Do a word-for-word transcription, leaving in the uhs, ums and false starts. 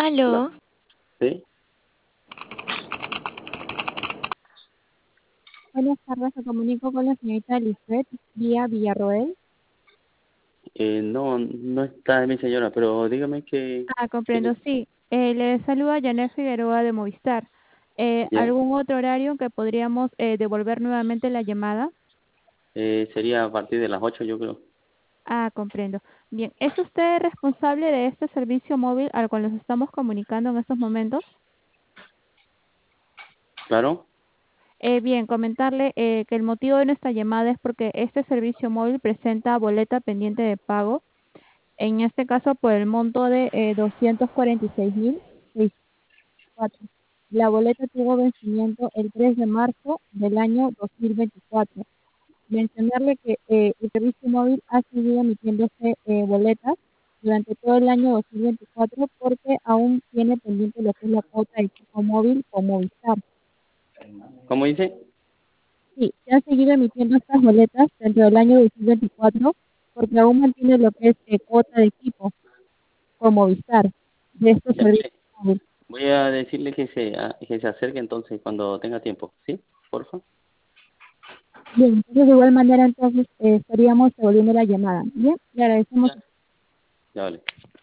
Hola. Aló, ¿Sí? Buenas tardes, me comunico con la señorita Lisbeth Vía Villarroel. Eh, no, no está mi señora, pero dígame que, Ah, que comprendo, le- sí. Eh, le saluda Janet Figueroa de Movistar. Eh, ya, ¿algún otro horario en que podríamos eh, devolver nuevamente la llamada? eh, sería a partir de las ocho, yo creo. Ah, comprendo. Bien, ¿es usted responsable de este servicio móvil al cual nos estamos comunicando en estos momentos? ¿Claro? Eh, bien, comentarle eh, que el motivo de nuestra llamada es porque este servicio móvil presenta boleta pendiente de pago, en este caso por el monto de eh, doscientos cuarenta y seis mil cuatro. La boleta tuvo vencimiento el tres de marzo del año dos mil veinticuatro. Mencionarle que eh, el servicio móvil ha seguido emitiéndose eh, boletas durante todo el año dos mil veinticuatro porque aún tiene pendiente lo que es la cuota de equipo móvil o Movistar. ¿Cómo dice? Sí, se han seguido emitiendo estas boletas dentro del año dos mil veinticuatro porque aún mantiene lo que es eh, cuota de equipo o Movistar de estos Ya, servicios mire, móviles. voy a decirle que se, a- que se acerque entonces cuando tenga tiempo, ¿sí? Porfa. Bien, entonces de igual manera entonces eh, estaríamos devolviendo la llamada. Bien, le agradecemos. Ya, ya vale.